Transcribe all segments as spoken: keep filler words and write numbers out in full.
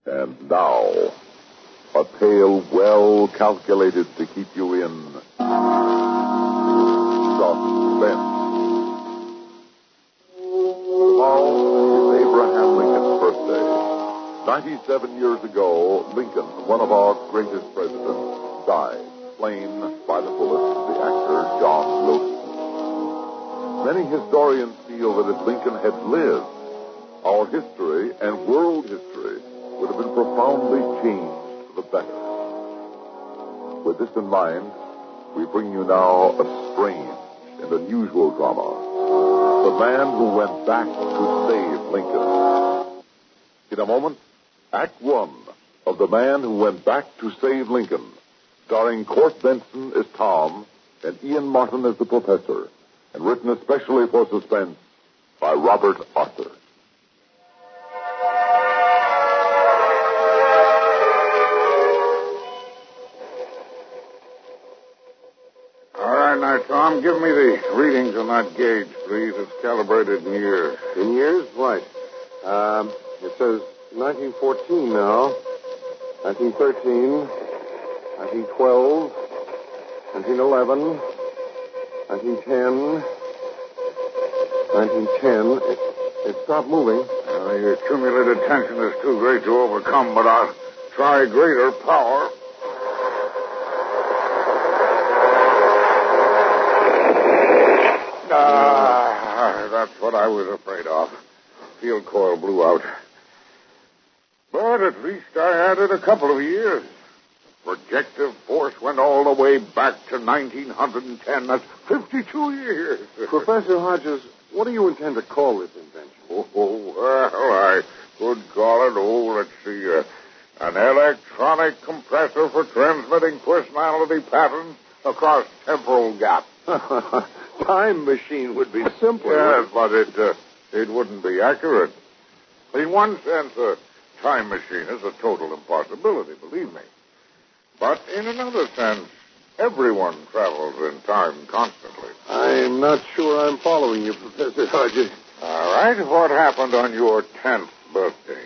And now, a tale well calculated to keep you in suspense. Tomorrow is Abraham Lincoln's birthday. Ninety-seven years ago, Lincoln, one of our greatest presidents, died, slain by the bullet of the actor John Wilkes. Many historians feel that if Lincoln had lived, our history and world history would have been profoundly changed for the better. With this in mind, we bring you now a strange and unusual drama. The Man Who Went Back to Save Lincoln. In a moment, Act One of The Man Who Went Back to Save Lincoln, starring Court Benson as Tom and Ian Martin as the Professor, and written especially for suspense by Robert Arthur. Now, Tom, give me the readings on that gauge, please. It's calibrated in years. In years? Right. Um, it says nineteen fourteen now, nineteen thirteen, nineteen twelve, nineteen eleven, nineteen ten, nineteen ten. It, it stopped moving. Uh, the accumulated tension is too great to overcome, but I'll try greater power. Ah, that's what I was afraid of. Field coil blew out. But at least I added a couple of years. Projective force went all the way back to nineteen ten. That's fifty-two years. Professor Hodges, what do you intend to call this invention? Oh, well, I could call it, oh, let's see, uh, an electronic compressor for transmitting personality patterns across temporal gaps. Time machine would be simpler. Yes, but it, uh, it wouldn't be accurate. In one sense, a time machine is a total impossibility, believe me. But in another sense, everyone travels in time constantly. I'm not sure I'm following you, Professor Hodges. All right, what happened on your tenth birthday?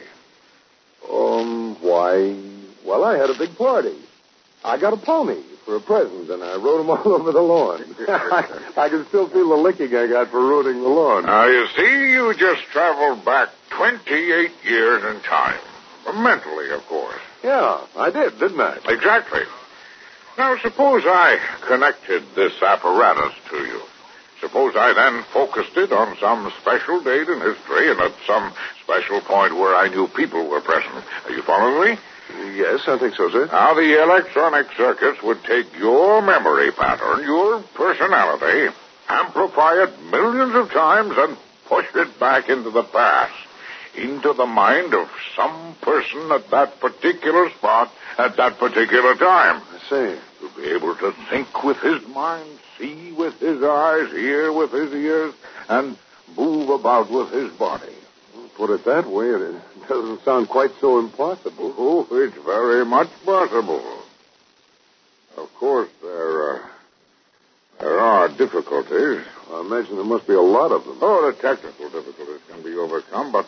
Um, why, well, I had a big party. I got a pony for a present, and I rode him all over the lawn. I, I can still feel the licking I got for rooting the lawn. Now, you see, you just traveled back twenty-eight years in time. Mentally, of course. Yeah, I did, didn't I? Exactly. Now, suppose I connected this apparatus to you. Suppose I then focused it on some special date in history and at some special point where I knew people were present. Are you following me? Yes, I think so, sir. Now, the electronic circuits would take your memory pattern, your personality, amplify it millions of times, and push it back into the past, into the mind of some person at that particular spot at that particular time. I see. To be able to think with his mind, see with his eyes, hear with his ears, and move about with his body. Put it that way, it doesn't sound quite so impossible. Oh, it's very much possible. Of course, there, uh, there are difficulties. I imagine there must be a lot of them. Oh, the technical difficulties can be overcome, but...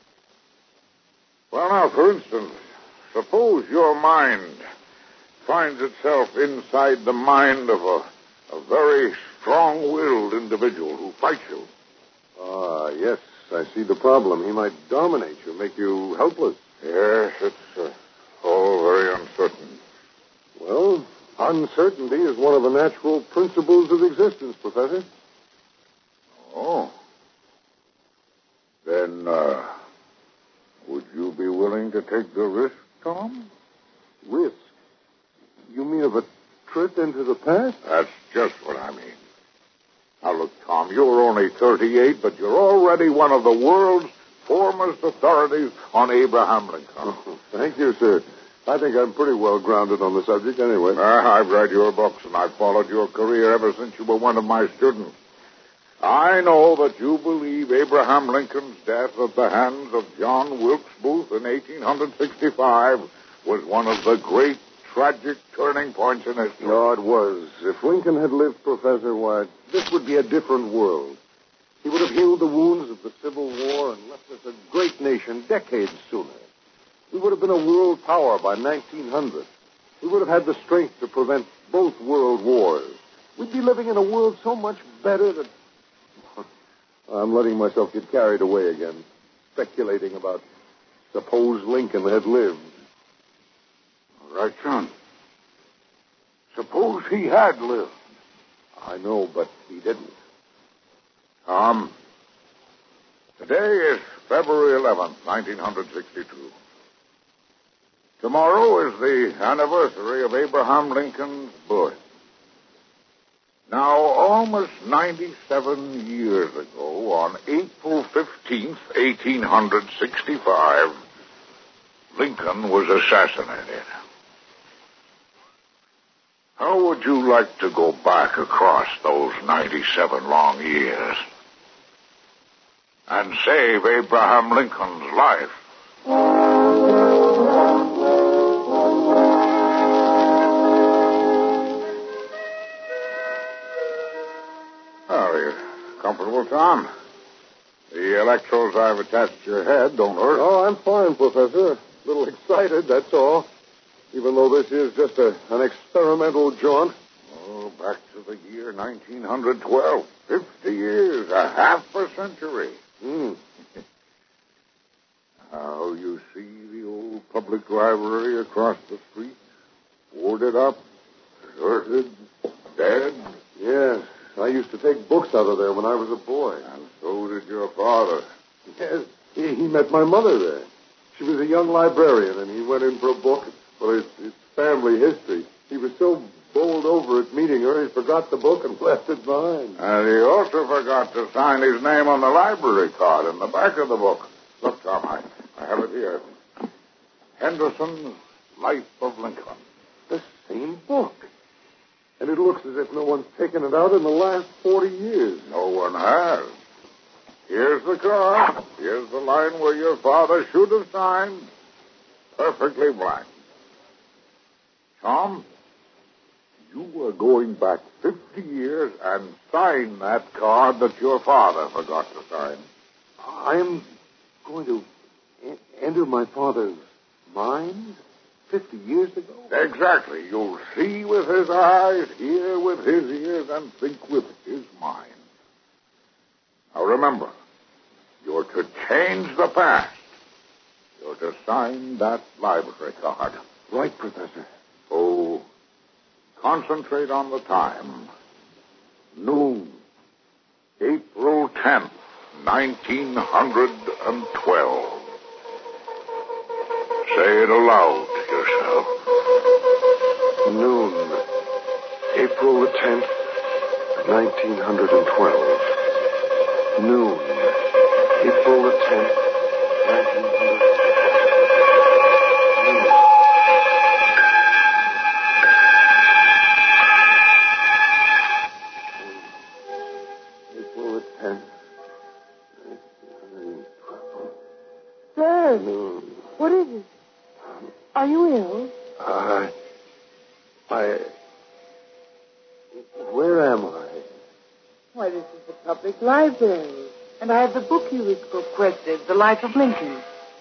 Well, now, for instance, suppose your mind finds itself inside the mind of a, a very strong-willed individual who fights you. Ah, yes. I see the problem. He might dominate you, make you helpless. Yes, it's uh, all very uncertain. Well, uncertainty is one of the natural principles of existence, Professor. Oh. Then, uh, would you be willing to take the risk, Tom? Risk? You mean of a trip into the past? That's just what I mean. Now, look, Tom, you're only thirty-eight, but you're already one of the world's foremost authorities on Abraham Lincoln. Oh, thank you, sir. I think I'm pretty well grounded on the subject anyway. Uh, I've read your books, and I've followed your career ever since you were one of my students. I know that you believe Abraham Lincoln's death at the hands of John Wilkes Booth in eighteen sixty-five was one of the great tragic turning points in history. No, it was. If Lincoln had lived, Professor, why, this would be a different world. He would have healed the wounds of the Civil War and left us a great nation decades sooner. We would have been a world power by nineteen hundred. We would have had the strength to prevent both world wars. We'd be living in a world so much better that... I'm letting myself get carried away again, speculating about suppose Lincoln had lived. All right, John. Suppose he had lived. I know, but he didn't. Tom, today is February eleventh, nineteen sixty-two. Tomorrow is the anniversary of Abraham Lincoln's birth. Now, almost ninety-seven years ago, on April fifteenth, eighteen sixty-five, Lincoln was assassinated. How would you like to go back across those ninety-seven long years and save Abraham Lincoln's life? Are you comfortable, Tom? The electrodes I've attached to your head don't hurt. Oh, I'm fine, Professor. A little excited, that's all. Even though this is just a, an experimental jaunt. Oh, back to the year nineteen twelve. Fifty years, a half a century. Hmm. Now you see the old public library across the street? Boarded up, deserted, dead. Yes, I used to take books out of there when I was a boy. And so did your father. Yes, he, he met my mother there. She was a young librarian, and he went in for a book. Well, it's, it's family history. He was so bowled over at meeting her, he forgot the book and left it behind. And he also forgot to sign his name on the library card in the back of the book. Look, Tom, I, I have it here. Henderson's Life of Lincoln. The same book. And it looks as if no one's taken it out in the last forty years. No one has. Here's the card. Here's the line where your father should have signed. Perfectly blank. Tom, you are going back fifty years and sign that card that your father forgot to sign. I'm going to en- enter my father's mind fifty years ago? Exactly. You'll see with his eyes, hear with his ears, and think with his mind. Now remember, you're to change the past. You're to sign that library card. Right, Professor. So, concentrate on the time. Noon, April tenth, nineteen twelve. Say it aloud to yourself. Noon, April the tenth, nineteen twelve. Noon, April the tenth, nineteen twelve. April the tenth, nineteen twelve. Sir, Noon. what is it? Are you ill? I... I... Where am I? Why, this is the public library. And I have the book you requested, The Life of Lincoln.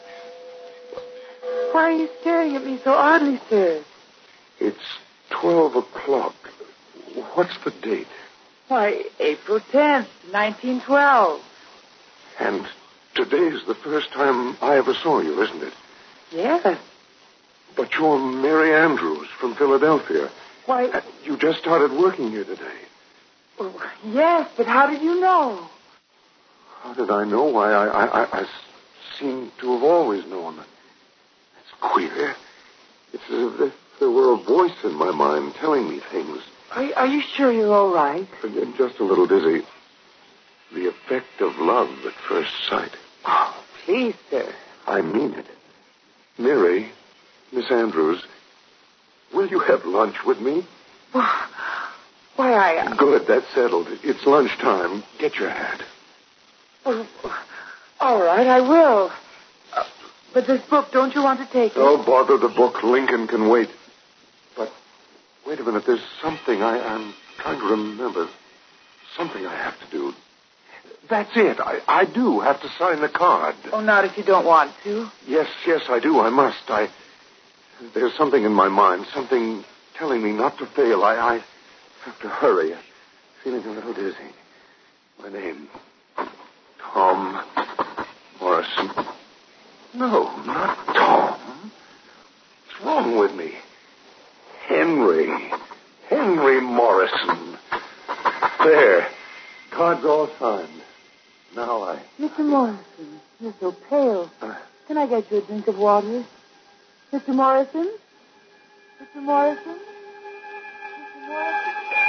Why are you staring at me so oddly, sir? It's twelve o'clock. What's the date? Why, April tenth, nineteen twelve. And today's the first time I ever saw you, isn't it? Yes. But you're Mary Andrews from Philadelphia. Why, Uh, You just started working here today. oh, yes, but how did you know? How did I know? Why, I, I, I, I seem to have always known. It's queer. It's as if there were a voice in my mind telling me things. Are, are you sure you're all right? I'm just a little dizzy. The effect of love at first sight. Oh, please, sir. I mean it. Mary, Miss Andrews, will you have lunch with me? Why, I... Good, that's settled. It's lunchtime. Get your hat. Oh, all right, I will. Uh, but this book, don't you want to take it? Don't bother the book. Lincoln can wait. But wait a minute. There's something I, I'm trying to remember. Something I have to do. That's it. I, I do have to sign the card. Oh, not if you don't want to. Yes, yes, I do. I must. I. There's something in my mind, something telling me not to fail. I, I have to hurry. I'm feeling a little dizzy. My name, Tom Morrison. No, not Tom. What's wrong with me? Henry. Henry Morrison. There. Card's all signed. Now I... Mister Morrison, you're so pale. Uh, Can I get you a drink of water? Mister Morrison? Mister Morrison? Mister Morrison?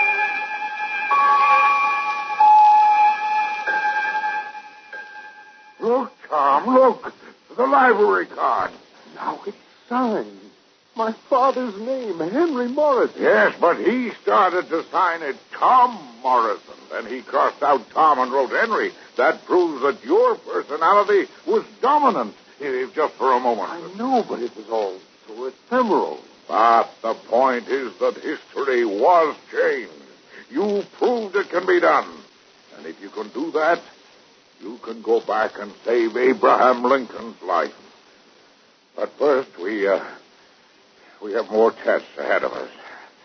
Look, Tom, look. The library card. now it's signed. My father's name, Henry Morrison. Yes, but he started to sign it Tom Morrison. Then he crossed out Tom and wrote Henry. That proves that your personality was dominant, if just for a moment. I know, but it was all so ephemeral. But the point is that history was changed. You proved it can be done. And if you can do that, you can go back and save Abraham Lincoln's life. But first, we, uh, we have more tests ahead of us.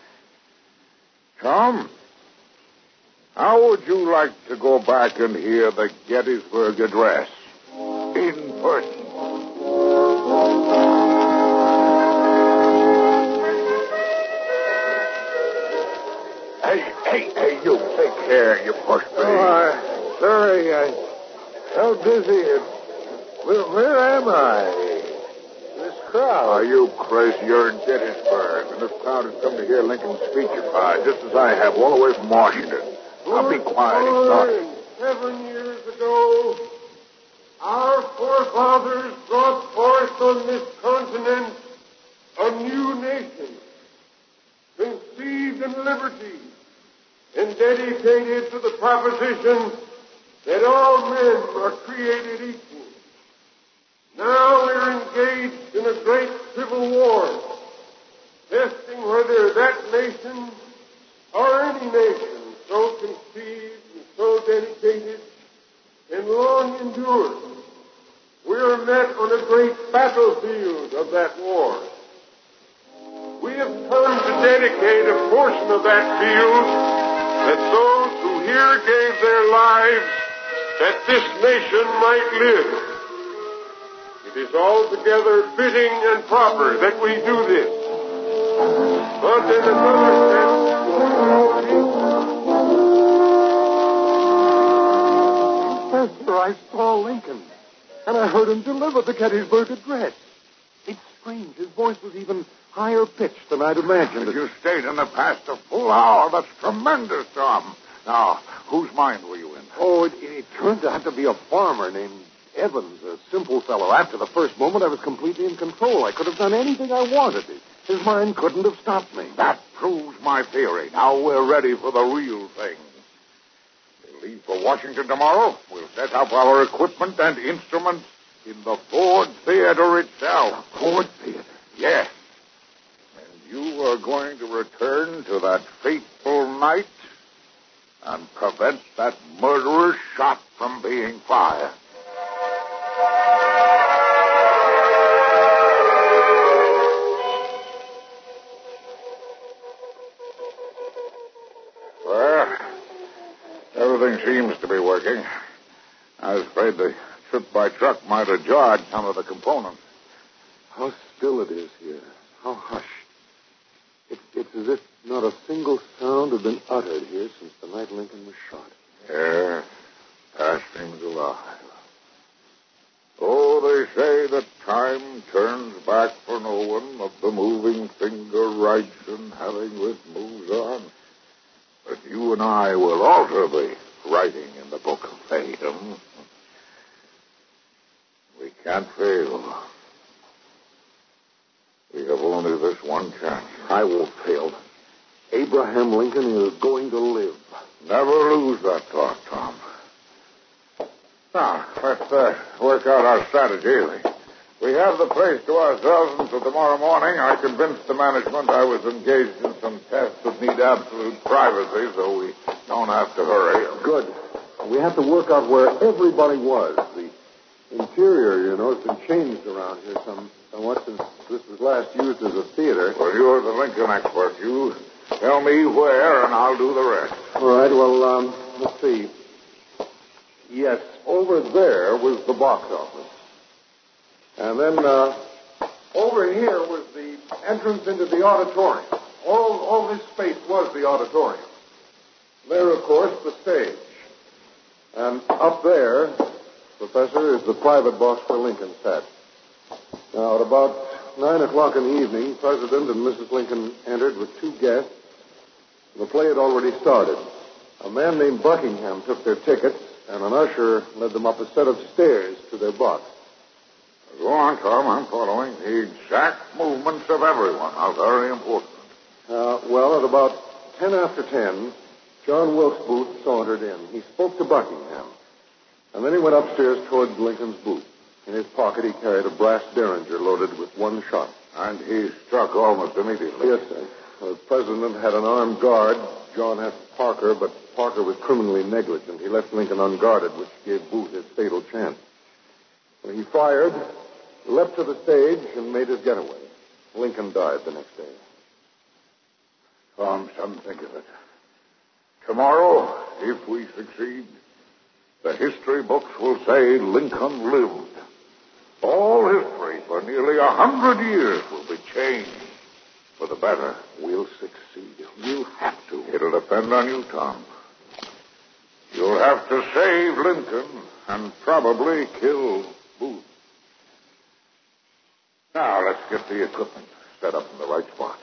Tom, how would you like to go back and hear the Gettysburg Address in person? Hey, hey, hey, you take care, you push me. Oh, uh, sorry, I'm so dizzy. And... Where, where am I? This crowd. Are you crazy? You're in Gettysburg, and this crowd has come to hear Lincoln speak at five, just as I have, all the way from Washington. Now be quiet. It's not... Seven years ago, our forefathers brought forth on this continent a new nation, conceived in liberty and dedicated to the proposition that all men are created equal. Now we're engaged in a great civil war, testing whether that nation or any nation so conceived and so dedicated can long endure. We're met on a great battlefield of that war. We have come to dedicate a portion of that field that those who here gave their lives that this nation might live. It is altogether fitting and proper that we do this. But in another sense... Professor, I saw Lincoln, and I heard him deliver the Gettysburg Address. It's strange. His voice was even higher pitched than I'd imagined. If you stayed in the past a full hour, that's tremendous, Tom. Now, whose mind were you in? Oh, it, it turned out to be a farmer named Evans, a simple fellow. After the first moment, I was completely in control. I could have done anything I wanted. His mind couldn't have stopped me. That proves my theory. Now we're ready for the real thing. We'll leave for Washington tomorrow. We'll set up our equipment and instruments in the Ford Theater itself. Ford Theater? Yes. And you are going to return to that fateful night and prevent that murderer's shot from being fired. Well, everything seems to be working. I was afraid the trip by truck might have jarred some of the components. How still it is here. How hushed. It, it's as if not a single sound had been uttered here since the night Lincoln was shot. Yeah, past seems alive. Oh, they say that time turns back for no one, that the moving finger writes and having writ moves on. But you and I will alter the writing in the book of fate. Hmm? We can't fail. We have only this one chance. I won't fail. Abraham Lincoln is going to live. Never lose that thought, Tom. Now, let's uh, work out our strategy. We have the place to ourselves until tomorrow morning. I convinced the management I was engaged in some tests that need absolute privacy, so we don't have to hurry. Good. We have to work out where everybody was. The interior, you know, has been changed around here some, somewhat since this was last used as a theater. Well, you're the Lincoln expert. You tell me where, and I'll do the rest. All right, well, um, let's see. Yes, over there was the box office. And then, uh, over here was the entrance into the auditorium. All, all this space was the auditorium. There, of course, the stage. And up there, Professor, is the private box where Lincoln sat. Now, at about nine o'clock in the evening, President and Missus Lincoln entered with two guests. The play had already started. A man named Buckingham took their tickets, and an usher led them up a set of stairs to their box. Go on, Tom. I'm following. The exact movements of everyone are very important. Uh, well, at about ten after ten, John Wilkes Booth sauntered in. He spoke to Buckingham, and then he went upstairs toward Lincoln's booth. In his pocket, he carried a brass derringer loaded with one shot. And he struck almost immediately. Yes, sir. The president had an armed guard. John had Parker, but Parker was criminally negligent. He left Lincoln unguarded, which gave Booth his fatal chance. When he fired, he leapt to the stage and made his getaway. Lincoln died the next day. Tom, son, think of it. Tomorrow, if we succeed, the history books will say Lincoln lived. All history for nearly a hundred years will be changed for the better. We'll succeed. We'll have to. It'll depend on you, Tom. You'll have to save Lincoln and probably kill Booth. Now, let's get the equipment set up in the right spots.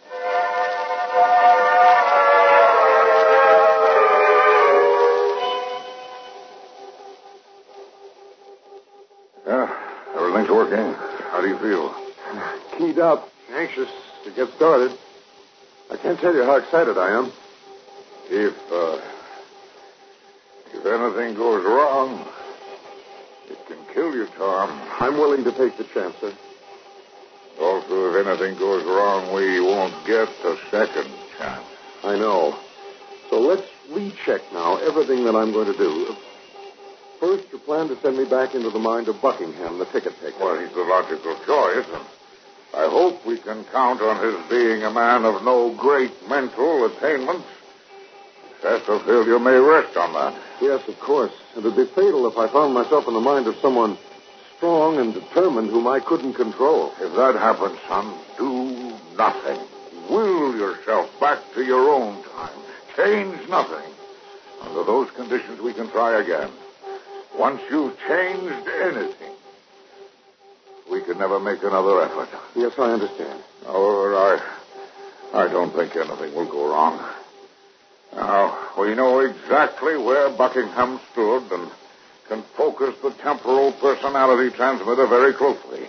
Yeah, everything's working. How do you feel? Keyed up, anxious to get started. I can't tell you how excited I am. If, uh, if anything goes wrong, it can kill you, Tom. I'm willing to take the chance, sir. Also, if anything goes wrong, we won't get a second chance. I know. So let's recheck now everything that I'm going to do. First, you plan to send me back into the mind of Buckingham, the ticket taker. Well, he's the logical choice, and I hope we can count on his being a man of no great mental attainments. Success or failure may rest on that. Yes, of course. It would be fatal if I found myself in the mind of someone strong and determined whom I couldn't control. If that happens, son, do nothing. Will yourself back to your own time. Change nothing. Under those conditions, we can try again. Once you've changed anything, we can never make another effort. Yes, I understand. However, I, I don't think anything will go wrong. Now, we know exactly where Buckingham stood and can focus the temporal personality transmitter very closely.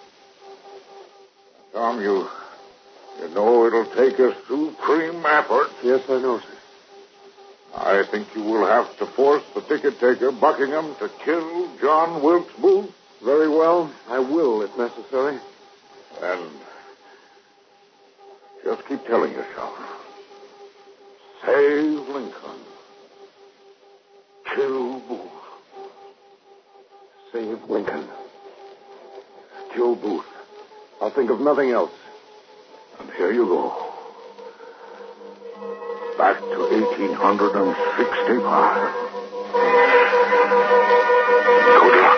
Tom, you, you know it'll take a supreme effort. Yes, I know, sir. I think you will have to force the ticket taker, Buckingham, to kill John Wilkes Booth. Very well. I will, if necessary. And just keep telling yourself, save Lincoln. Kill Booth. Save Lincoln. Kill Booth. I'll think of nothing else. And here you go. Back to eighteen sixty-five. Good luck.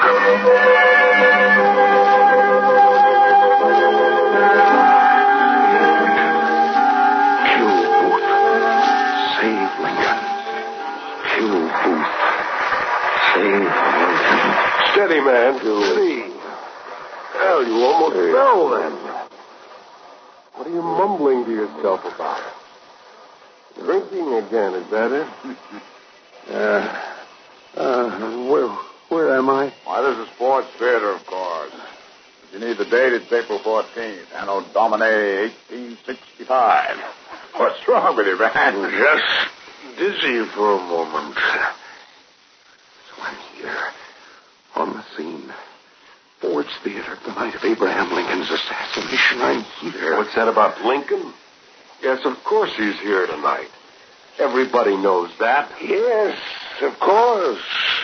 Kill Booth. Save Lincoln. Kill Booth. Save Lincoln. Steady, man. Steady. Well, you almost Hey. fell then. What are you mumbling to yourself about? Drinking again, is that it? Uh, uh, where, where am I? Why, this is Sports Theater, of course. If you need the date, it's April fourteenth, Anno Domini eighteen sixty-five. What's wrong with you, man? Just dizzy for a moment. So I'm here, on the scene. Ford's Theater, the night of Abraham Lincoln's assassination. I'm here. What's that about Lincoln? Yes, of course he's here tonight. Everybody knows that. Yes, of course.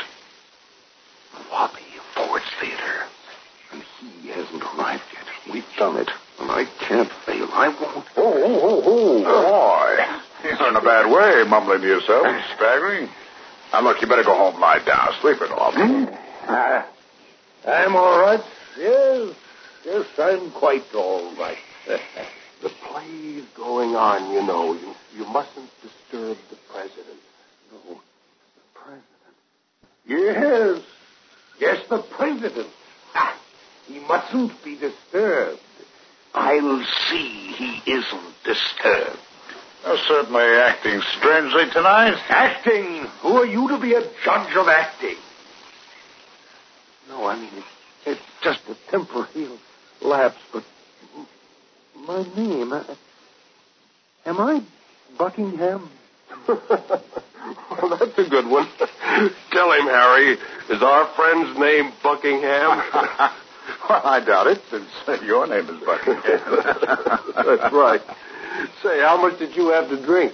Lobby of Ford's Theater. And he hasn't arrived yet. We've done it. And I can't fail. I won't. Oh, oh, oh, oh, boy. You're in a bad way, mumbling to yourself and staggering. Now, look, you better go home, lie down, sleep it off. Hmm? Uh, I'm all right. Yes. Yes, I'm quite all right. The play's going on, you know. You, you mustn't disturb the president. No, the president. Yes. Yes, the president. Ah, he mustn't be disturbed. I'll see he isn't disturbed. You're certainly acting strangely tonight. Acting? Who are you to be a judge of acting? No, I mean, it, it's just a temporary lapse, but my name, uh, am I Buckingham? Well, that's a good one. Tell him, Harry, is our friend's name Buckingham? Well, I doubt it, since uh, your name is Buckingham. That's right. Say, how much did you have to drink?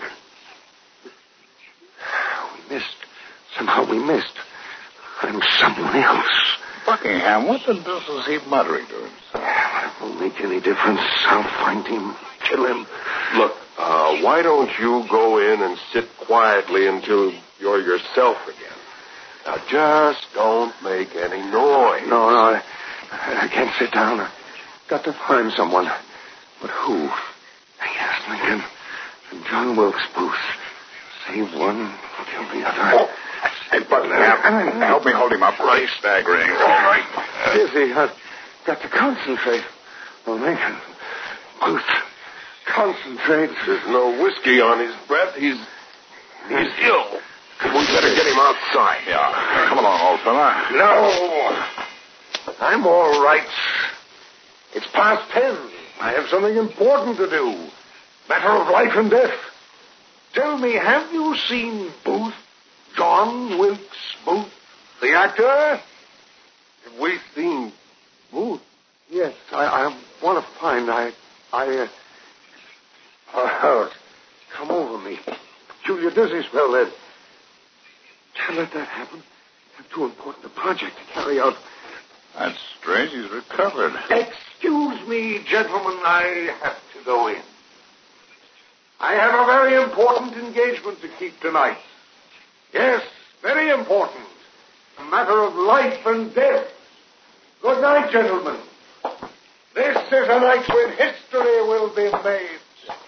We missed. Somehow we missed. I'm someone else. Buckingham, what the deuce is he muttering to himself? It won't make any difference. I'll find him, kill him. Look, uh, why don't you go in and sit quietly until you're yourself again? Now, just don't make any noise. No, no, I, I can't sit down. I've got to find someone. But who? Yes, Lincoln. And John Wilkes Booth. Save one, kill the other. Oh. Hey, Buckingham, help me hold him up. Right, staggering. All right. Dizzy, I've got to concentrate. Oh, Lincoln. Booth, concentrate. There's no whiskey on his breath. He's he's ill. We better get him outside. Yeah. Come along, old fella. No. I'm all right. It's past ten. I have something important to do. Matter of life and death. Tell me, have you seen Booth? John Wilkes Booth, the actor? Have we seen Booth? Yes, I, I want to find. I, I. Uh, oh, come over me. Peculiar dizzy spell, then. Can't let that happen. I have too important a project to carry out. That's strange. He's recovered. Excuse me, gentlemen. I have to go in. I have a very important engagement to keep tonight. Yes, very important. A matter of life and death. Good night, gentlemen. This is a night when history will be made.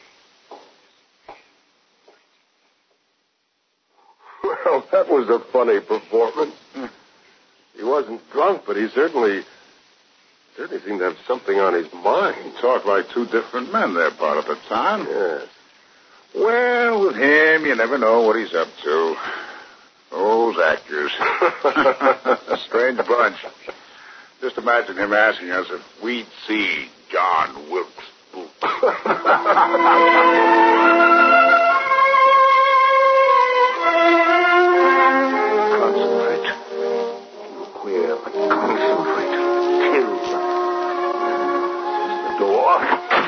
Well, that was a funny performance. He wasn't drunk, but he certainly, certainly seemed to have something on his mind. He talked like two different men there part of the time. Yes. Well, with him, you never know what he's up to. Those actors. A strange bunch. Just imagine him asking us if we'd see John Wilkes Booth. Concentrate. Queer, but concentrate. Kill. Here's the door.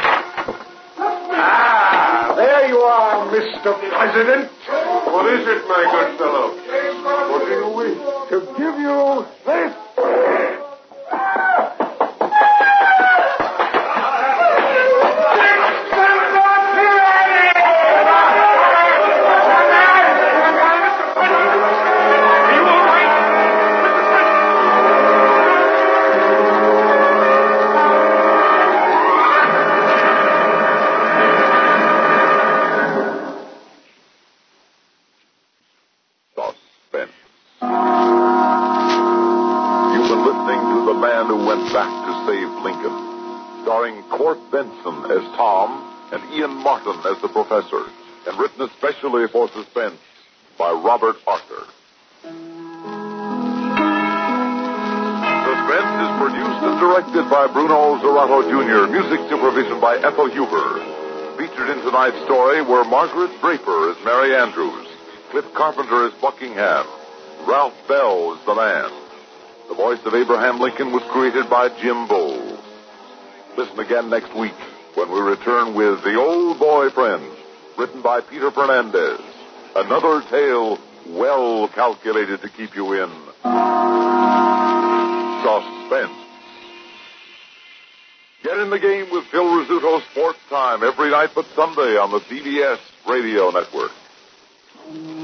Ah, there you are, Mister President. What is it, my good fellow? What do you wish? To give you this. Benson as Tom and Ian Martin as the professor, and written especially for suspense by Robert Arthur. Suspense is produced and directed by Bruno Zerato Junior Music supervision by Ethel Huber. Featured in tonight's story were Margaret Draper as Mary Andrews, Cliff Carpenter as Buckingham, Ralph Bell as the man. The voice of Abraham Lincoln was created by Jim Bowles. Listen again next week when we return with The Old Boy Friend, written by Peter Fernandez. Another tale well calculated to keep you in suspense. Get in the game with Phil Rizzuto Sports Time every night but Sunday on the C B S Radio Network.